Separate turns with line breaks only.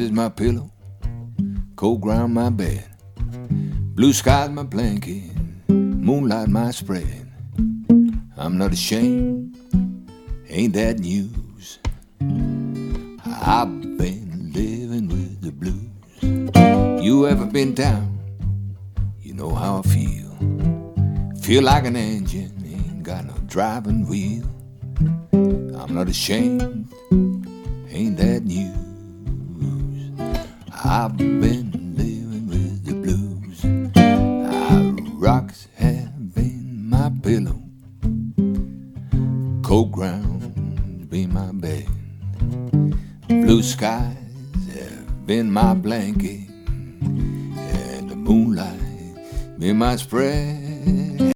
is my pillow, cold ground my bed, blue skies my blanket, moonlight my spread. I'm not ashamed, ain't that news? I've been living with the blues. You ever been down? You know how I feel. Feel like an engine, ain't got no driving wheel. I'm not ashamed, ain't that news? I've been living with the blues. Rocks have been my pillow, cold ground been my bed, blue skies have been my blanket, and the moonlight been my spread.